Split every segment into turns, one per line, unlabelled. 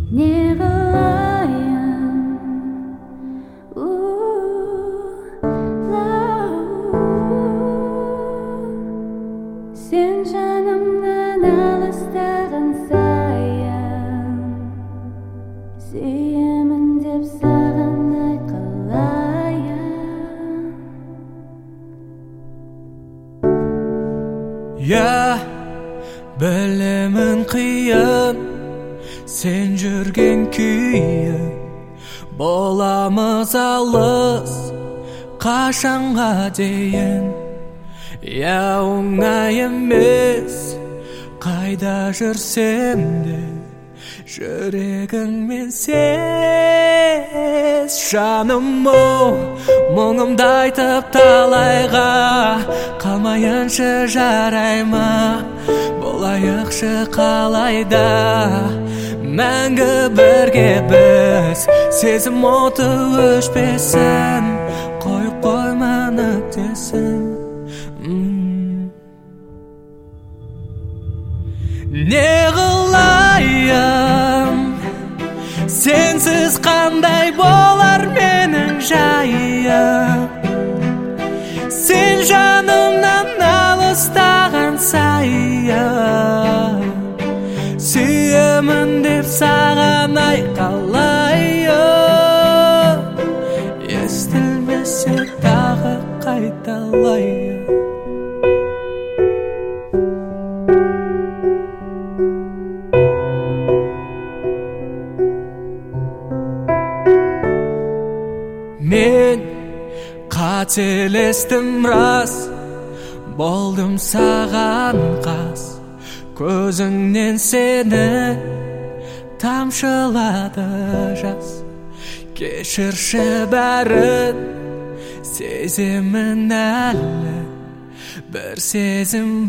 Не қылайын сен жанымнан алыстаған сайын сүйемін деп саған айқайлайын.
Білемін қиын сен жүрген күйін, боламыз алыс қашанға дейін. Оңай емес қайда жүрсем де жүрегіңмен сез. Жаным-ау, мұңымды айтып талайға қалмайыншы жарай ма? Болайықшы қалайда мәңгі бірге біз, сезім оты өшпесін, қойып қойма нүктесін. Не қылайын, сенсіз қандай болар менің жайым? Сен жанымнан алыстаған сайын сүйемін деп саған айқайлайын. Естілмесе тағы қайталайын. Мен қателестім рас, болдым саған қас. Көзіңнен сені тамшылады жас. Кешірші бәрін, сеземін әлі бір сезім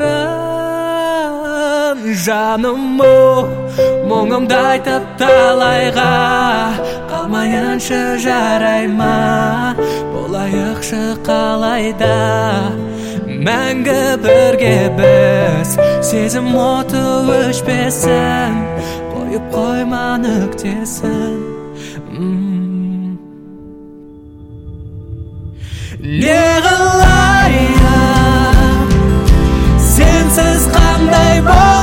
барын. Жаным-ау, мұңымды айтып талайға қалмайыншы жарай ма? Болайықшы қалайда мәңгі бірге біз, сезім оты өшпесін, қойып қойма нүктесін. Не қылайын, сенсіз қандай